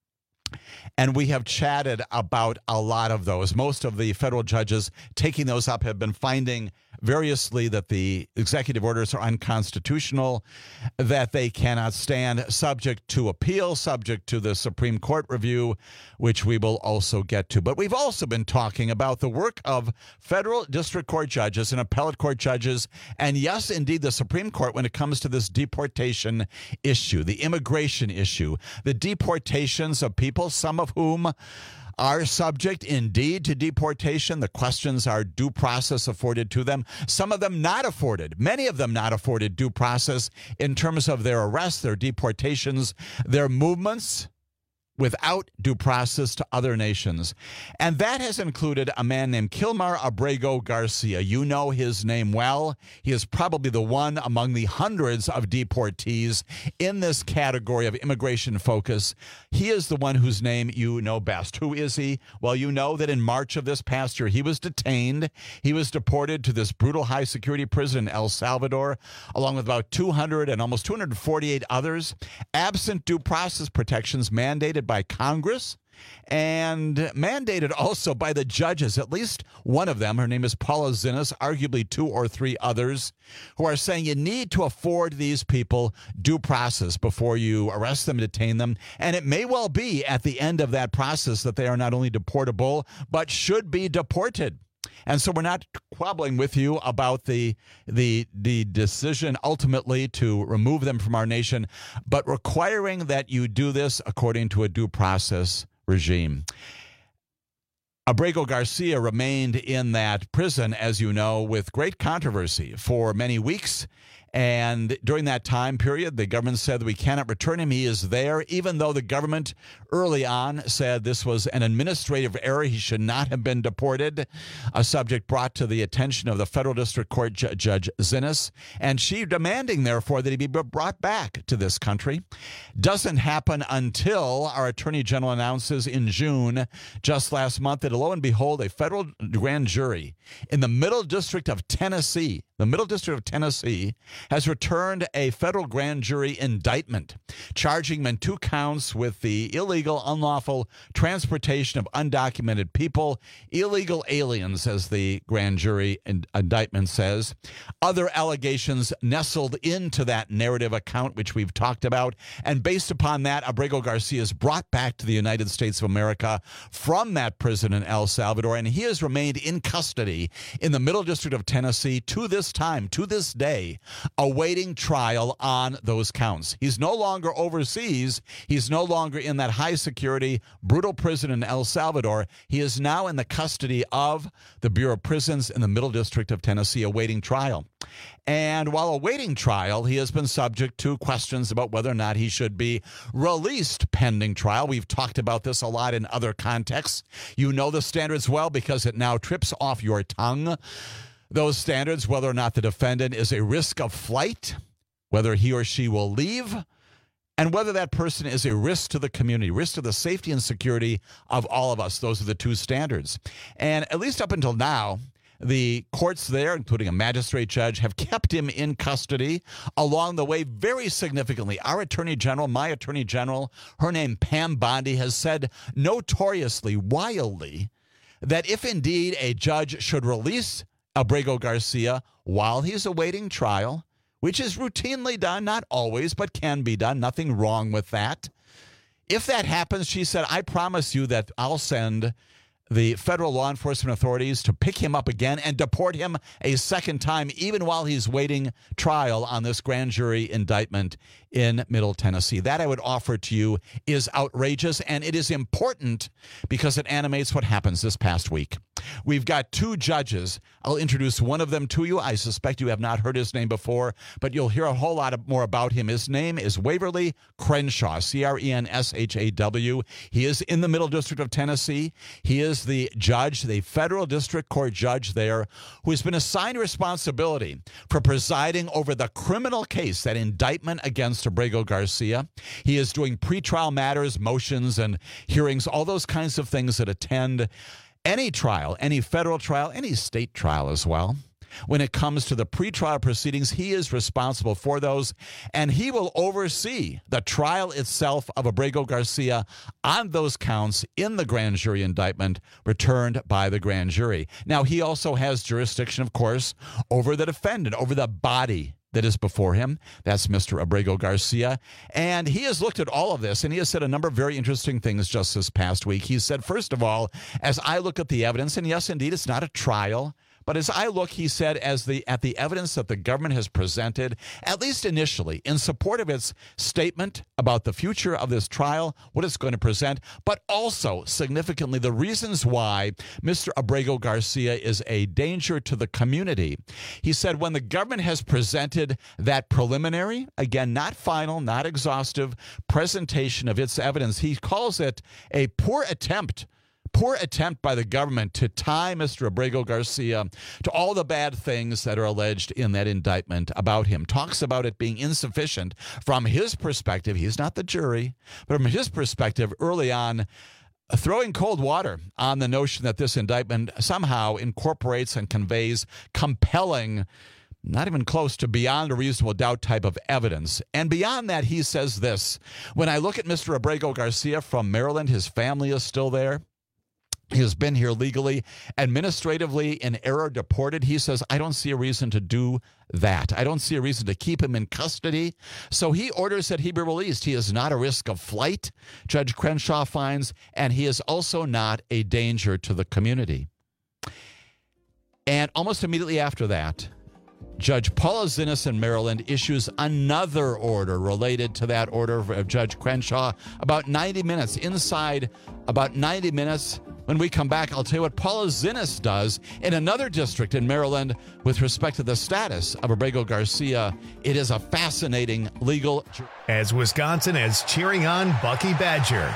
And we have chatted about a lot of those. Most of the federal judges taking those up have been finding variously that the executive orders are unconstitutional, that they cannot stand, subject to appeal, subject to the Supreme Court review, which we will also get to. But we've also been talking about the work of federal district court judges and appellate court judges, and yes, indeed, the Supreme Court when it comes to this deportation issue, the immigration issue, the deportations of people, some of whom are subject indeed to deportation. The questions are due process afforded to them. Some of them not afforded, many of them not afforded due process in terms of their arrests, their deportations, their movements without due process to other nations. And that has included a man named Kilmar Abrego Garcia. You know his name well. He is probably the one among the hundreds of deportees in this category of immigration focus. He is the one whose name you know best. Who is he? Well, you know that in March of this past year, he was detained. He was deported to this brutal high-security prison in El Salvador, along with about two hundred and almost two hundred forty-eight others, absent due process protections mandated by Congress and mandated also by the judges, at least one of them. Her name is Paula Zinnes, arguably two or three others, who are saying you need to afford these people due process before you arrest them, detain them. And it may well be at the end of that process that they are not only deportable, but should be deported. And so we're not quabbling with you about the, the, the decision ultimately to remove them from our nation, but requiring that you do this according to a due process regime. Abrego Garcia remained in that prison, as you know, with great controversy for many weeks And during that time period, the government said that we cannot return him. He is there, even though the government early on said this was an administrative error. He should not have been deported, a subject brought to the attention of the Federal District Court Ju- Judge Zinnes, and she demanding, therefore, that he be brought back to this country. Doesn't happen until our Attorney General announces in June, just last month, that lo and behold, a federal grand jury in the Middle District of Tennessee, the Middle District of Tennessee, has returned a federal grand jury indictment, charging him in two counts with the illegal, unlawful transportation of undocumented people, illegal aliens, as the grand jury in- indictment says. Other allegations nestled into that narrative account, which we've talked about. And based upon that, Abrego Garcia is brought back to the United States of America from that prison in El Salvador, and he has remained in custody in the Middle District of Tennessee to this time, to this day, awaiting trial on those counts. He's no longer overseas. He's no longer in that high-security, brutal prison in El Salvador. He is now in the custody of the Bureau of Prisons in the Middle District of Tennessee, awaiting trial. And while awaiting trial, he has been subject to questions about whether or not he should be released pending trial. We've talked about this a lot in other contexts. You know the standards well because it now trips off your tongue. Those standards, whether or not the defendant is a risk of flight, whether he or she will leave, and whether that person is a risk to the community, risk to the safety and security of all of us. Those are the two standards. And at least up until now, the courts there, including a magistrate judge, have kept him in custody along the way very significantly. Our Attorney General, my Attorney General, her name Pam Bondi, has said notoriously, wildly, that if indeed a judge should release Abrego Garcia while he's awaiting trial, which is routinely done, not always, but can be done, nothing wrong with that. If that happens, she said, I promise you that I'll send the federal law enforcement authorities to pick him up again and deport him a second time, even while he's waiting trial on this grand jury indictment in Middle Tennessee. That, I would offer to you, is outrageous, and it is important because it animates what happens this past week. We've got two judges. I'll introduce one of them to you. I suspect you have not heard his name before, but you'll hear a whole lot more about him. His name is Waverly Crenshaw, C R E N S H A W. He is in the Middle District of Tennessee. He is the judge, the federal district court judge there, who has been assigned responsibility for presiding over the criminal case, that indictment against Abrego Garcia. He is doing pretrial matters, motions, and hearings, all those kinds of things that attend any trial, any federal trial, any state trial as well. When it comes to the pretrial proceedings, he is responsible for those, and he will oversee the trial itself of Abrego Garcia on those counts in the grand jury indictment returned by the grand jury. Now, he also has jurisdiction, of course, over the defendant, over the body that is before him. That's Mister Abrego Garcia. And he has looked at all of this, and he has said a number of very interesting things just this past week. He said, first of all, as I look at the evidence, and yes, indeed, it's not a trial, but as I look, he said, as the at the evidence that the government has presented, at least initially, in support of its statement about the future of this trial, what it's going to present, but also, significantly, the reasons why Mister Abrego Garcia is a danger to the community. He said when the government has presented that preliminary, again, not final, not exhaustive, presentation of its evidence, he calls it a poor attempt Poor attempt by the government to tie Mister Abrego Garcia to all the bad things that are alleged in that indictment about him. Talks about it being insufficient from his perspective. He's not the jury, but from his perspective early on, throwing cold water on the notion that this indictment somehow incorporates and conveys compelling, not even close to beyond a reasonable doubt type of evidence. And beyond that, he says this: when I look at Mister Abrego Garcia from Maryland, his family is still there. He has been here legally, administratively in error deported. He says, I don't see a reason to do that. I don't see a reason to keep him in custody. So he orders that he be released. He is not a risk of flight, Judge Crenshaw finds, and he is also not a danger to the community. And almost immediately after that, Judge Paula Zinnes in Maryland issues another order related to that order of Judge Crenshaw about ninety minutes. Inside about ninety minutes, when we come back, I'll tell you what Paula Zinnes does in another district in Maryland with respect to the status of Abrego Garcia. It is a fascinating legal... As Wisconsin is cheering on Bucky Badger.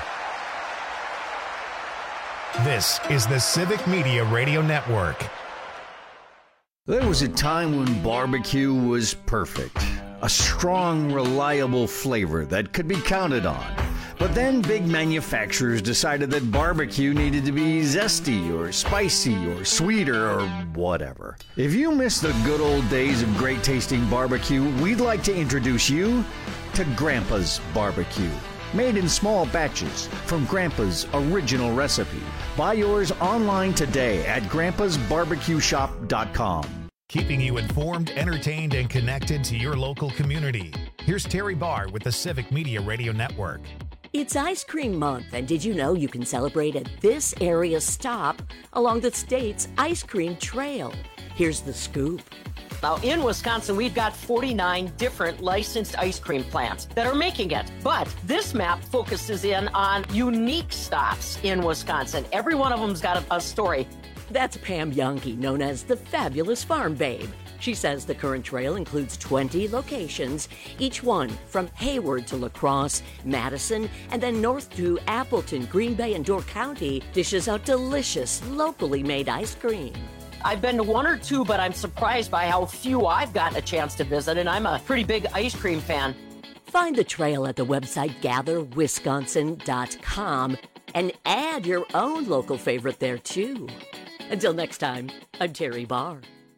This is the Civic Media Radio Network. There was a time when barbecue was perfect. A strong, reliable flavor that could be counted on. But then big manufacturers decided that barbecue needed to be zesty or spicy or sweeter or whatever. If you miss the good old days of great tasting barbecue, we'd like to introduce you to Grandpa's Barbecue. Made in small batches from Grandpa's original recipe. Buy yours online today at grandpas barbecue shop dot com. Keeping you informed, entertained, and connected to your local community. Here's Terry Barr with the Civic Media Radio Network. It's Ice Cream Month, and did you know you can celebrate at this area stop along the state's ice cream trail? Here's the scoop. Now, in Wisconsin, we've got forty-nine different licensed ice cream plants that are making it. But this map focuses in on unique stops in Wisconsin. Every one of them's got a, a story. That's Pam Youngke, known as the Fabulous Farm Babe. She says the current trail includes twenty locations, each one from Hayward to La Crosse, Madison, and then north to Appleton, Green Bay, and Door County dishes out delicious, locally made ice cream. I've been to one or two, but I'm surprised by how few I've gotten a chance to visit, and I'm a pretty big ice cream fan. Find the trail at the website gather wisconsin dot com and add your own local favorite there, too. Until next time, I'm Terry Barr.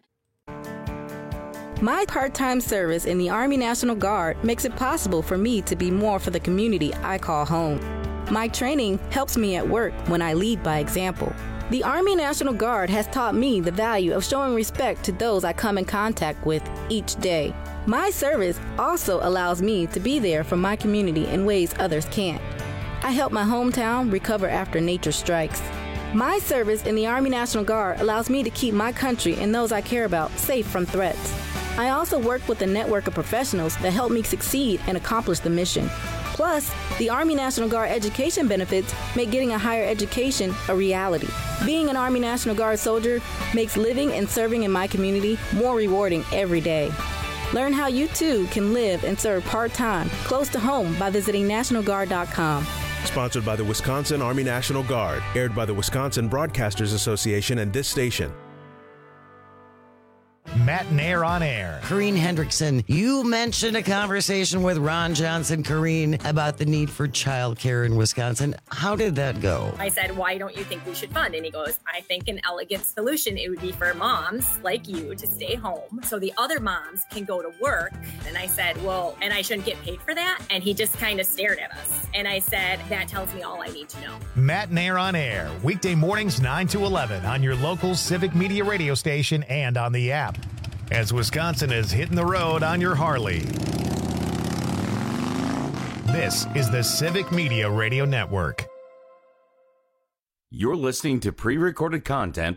My part-time service in the Army National Guard makes it possible for me to be more for the community I call home. My training helps me at work when I lead by example. The Army National Guard has taught me the value of showing respect to those I come in contact with each day. My service also allows me to be there for my community in ways others can't. I help my hometown recover after nature strikes. My service in the Army National Guard allows me to keep my country and those I care about safe from threats. I also work with a network of professionals that help me succeed and accomplish the mission. Plus, the Army National Guard education benefits make getting a higher education a reality. Being an Army National Guard soldier makes living and serving in my community more rewarding every day. Learn how you too can live and serve part-time close to home by visiting national guard dot com. Sponsored by the Wisconsin Army National Guard, aired by the Wisconsin Broadcasters Association and this station. Matt and Air on Air. Corrine Hendrickson, you mentioned a conversation with Ron Johnson, Corrine, about the need for childcare in Wisconsin. How did that go? I said, why don't you think we should fund? And he goes, I think an elegant solution, it would be for moms like you to stay home so the other moms can go to work. And I said, well, and I shouldn't get paid for that? And he just kind of stared at us. And I said, that tells me all I need to know. Matt and Air on Air, weekday mornings nine to eleven on your local Civic Media radio station and on the app. As Wisconsin is hitting the road on your Harley. This is the Civic Media Radio Network. You're listening to pre-recorded content.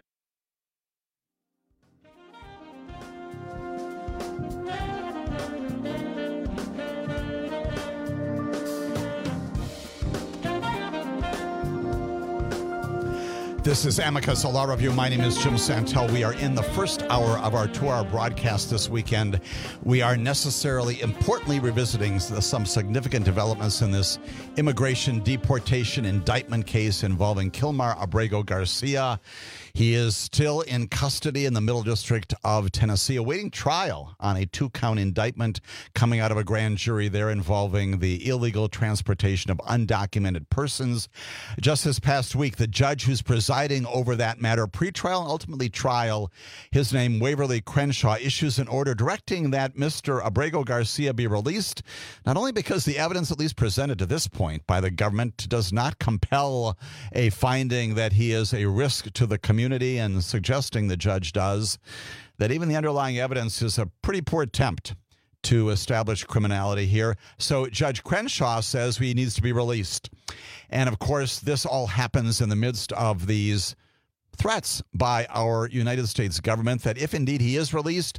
This is Amicus, a law review. My name is Jim Santel. We are in the first hour of our two-hour broadcast this weekend. We are necessarily, importantly, revisiting some significant developments in this immigration deportation indictment case involving Kilmar Abrego Garcia. He is still in custody in the Middle District of Tennessee, awaiting trial on a two-count indictment coming out of a grand jury there involving the illegal transportation of undocumented persons. Just this past week, the judge who's presiding over that matter, pretrial and ultimately trial, his name Waverly Crenshaw, issues an order directing that Mister Abrego Garcia be released, not only because the evidence at least presented to this point by the government does not compel a finding that he is a risk to the community, and suggesting the judge does, that even the underlying evidence is a pretty poor attempt to establish criminality here. So Judge Crenshaw says he needs to be released. And of course, this all happens in the midst of these threats by our United States government that if indeed he is released,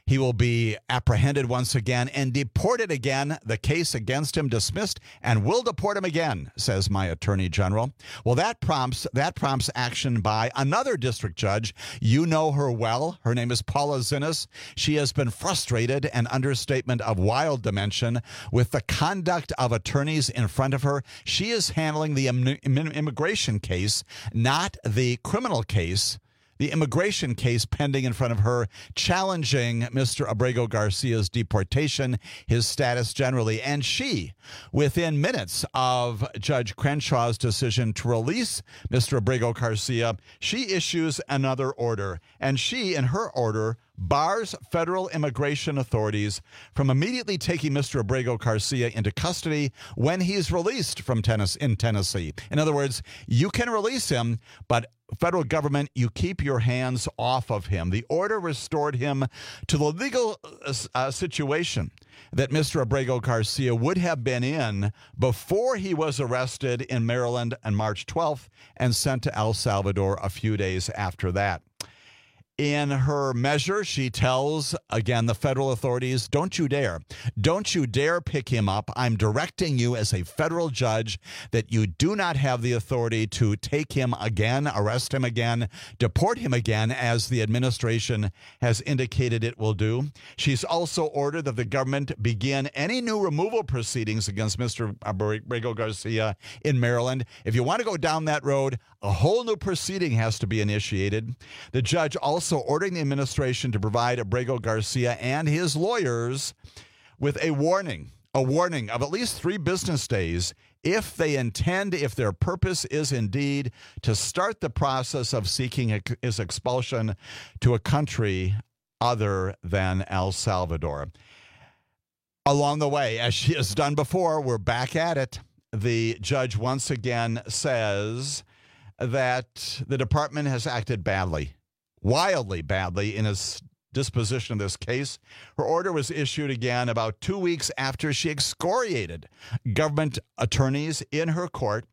He will be apprehended once again and deported again. The case against him dismissed, and will deport him again, says my attorney general. Well, that prompts that prompts action by another district judge. You know her well. Her name is Paula Zinnes. She has been frustrated, an understatement of wild dimension, with the conduct of attorneys in front of her. She is handling the im- immigration case, not the criminal case. The immigration case pending in front of her, challenging Mister Abrego Garcia's deportation, his status generally. And she, within minutes of Judge Crenshaw's decision to release Mister Abrego Garcia, she issues another order. And she, in her order, bars federal immigration authorities from immediately taking Mister Abrego Garcia into custody when he's released from Tennessee, in Tennessee. In other words, you can release him, but federal government, you keep your hands off of him. The order restored him to the legal uh, situation that Mister Abrego Garcia would have been in before he was arrested in Maryland on March twelfth and sent to El Salvador a few days after that. In her measure, she tells, again, the federal authorities, don't you dare. Don't you dare pick him up. I'm directing you as a federal judge that you do not have the authority to take him again, arrest him again, deport him again, as the administration has indicated it will do. She's also ordered that the government begin any new removal proceedings against Mister Abrego Garcia in Maryland. If you want to go down that road, a whole new proceeding has to be initiated. The judge also ordering the administration to provide Abrego Garcia and his lawyers with a warning, a warning of at least three business days if they intend, if their purpose is indeed to start the process of seeking his expulsion to a country other than El Salvador. Along the way, as she has done before, we're back at it. The judge once again says that the department has acted badly, wildly badly, in its disposition of this case. Her order was issued again about two weeks after she excoriated government attorneys in her court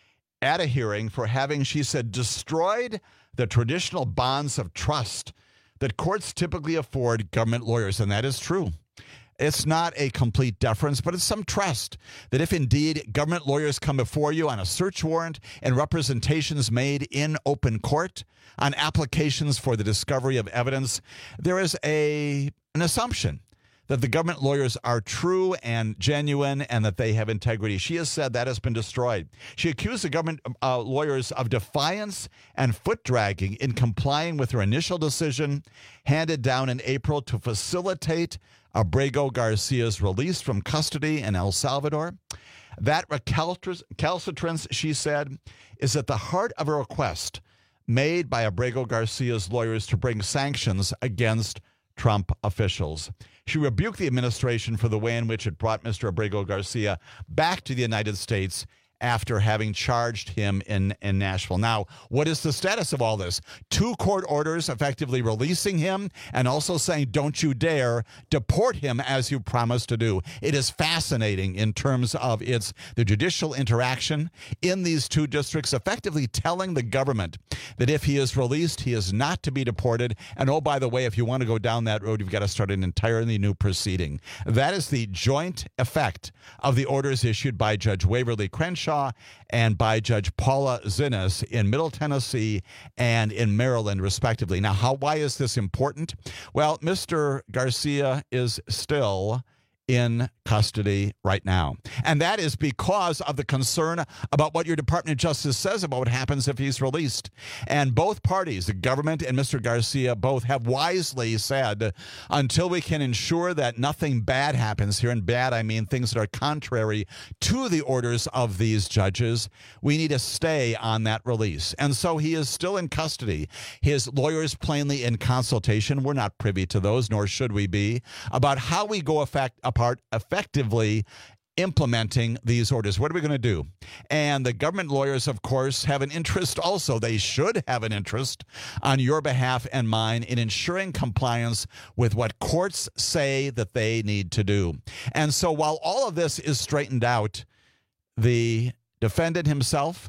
at a hearing for having, she said, destroyed the traditional bonds of trust that courts typically afford government lawyers. And that is true. It's not a complete deference, but it's some trust that if indeed government lawyers come before you on a search warrant and representations made in open court on applications for the discovery of evidence, there is a an assumption that the government lawyers are true and genuine and that they have integrity. She has said that has been destroyed. She accused the government uh, lawyers of defiance and foot dragging in complying with her initial decision handed down in April to facilitate Abrego Garcia's release from custody in El Salvador. That recalcitrance, she said, is at the heart of a request made by Abrego Garcia's lawyers to bring sanctions against Trump officials. She rebuked the administration for the way in which it brought Mister Abrego Garcia back to the United States after having charged him in, in Nashville. Now, what is the status of all this? Two court orders effectively releasing him and also saying, don't you dare deport him as you promised to do. It is fascinating in terms of its the judicial interaction in these two districts, effectively telling the government that if he is released, he is not to be deported. And oh, by the way, if you want to go down that road, you've got to start an entirely new proceeding. That is the joint effect of the orders issued by Judge Waverly Crenshaw and by Judge Paula Zinnes in Middle Tennessee and in Maryland, respectively. Now, how why is this important? Well, Mister Garcia is still in custody right now. And that is because of the concern about what your Department of Justice says about what happens if he's released. And both parties, the government and Mister Garcia, both have wisely said, until we can ensure that nothing bad happens here, and bad, I mean things that are contrary to the orders of these judges, we need to stay on that release. And so he is still in custody. His lawyers plainly in consultation, we're not privy to those, nor should we be, about how we go effect, apart effectively implementing these orders. What are we going to do? And the government lawyers, of course, have an interest also. They should have an interest on your behalf and mine in ensuring compliance with what courts say that they need to do. And so while all of this is straightened out, the defendant himself,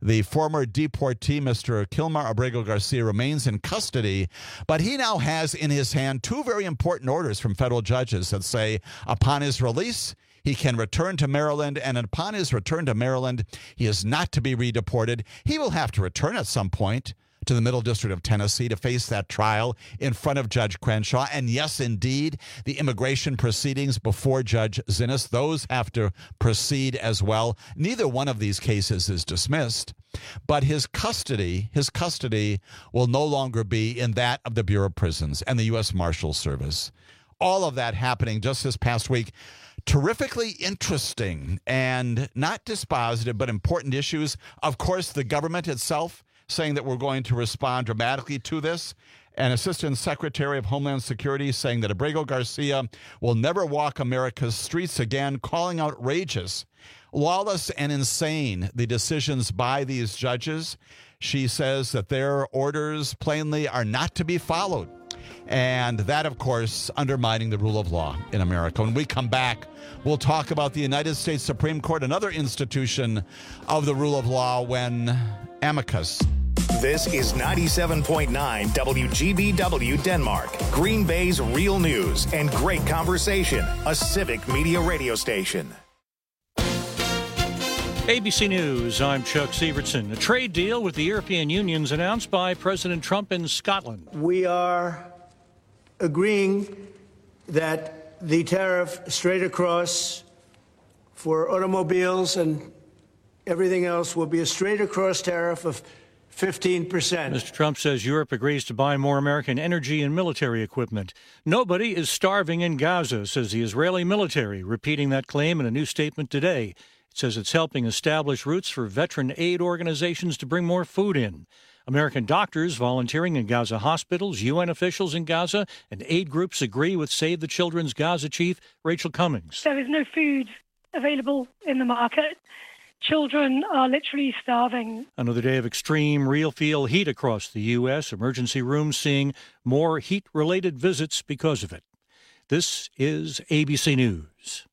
The former deportee, Mister Kilmar Abrego Garcia, remains in custody, but he now has in his hand two very important orders from federal judges that say upon his release, he can return to Maryland, and upon his return to Maryland, he is not to be redeported. He will have to return at some point to the Middle District of Tennessee to face that trial in front of Judge Crenshaw. And yes, indeed, the immigration proceedings before Judge Zinnes, those have to proceed as well. Neither one of these cases is dismissed, but his custody, his custody will no longer be in that of the Bureau of Prisons and the U S Marshals Service. All of that happening just this past week. Terrifically interesting and not dispositive, but important issues. Of course, the government itself saying that we're going to respond dramatically to this. An Assistant Secretary of Homeland Security saying that Abrego Garcia will never walk America's streets again, calling outrageous, lawless, and insane the decisions by these judges. She says that their orders plainly are not to be followed. And that, of course, undermining the rule of law in America. When we come back, we'll talk about the United States Supreme Court, another institution of the rule of law, when amicus. This is ninety-seven point nine W G B W Denmark, Green Bay's real news and great conversation, a civic media radio station. A B C News, I'm Chuck Sievertson. A trade deal with the European Union's announced by President Trump in Scotland. We are agreeing that the tariff straight across for automobiles and everything else will be a straight across tariff of fifteen percent. Mister Trump says Europe agrees to buy more American energy and military equipment. Nobody is starving in Gaza, says the Israeli military, repeating that claim in a new statement today. It says it's helping establish routes for veteran aid organizations to bring more food in. American doctors volunteering in Gaza hospitals, U N officials in Gaza, and aid groups agree with Save the Children's Gaza chief, Rachel Cummings. There is no food available in the market. Children are literally starving. Another day of extreme real-feel heat across the U S. Emergency rooms seeing more heat-related visits because of it. This is A B C News.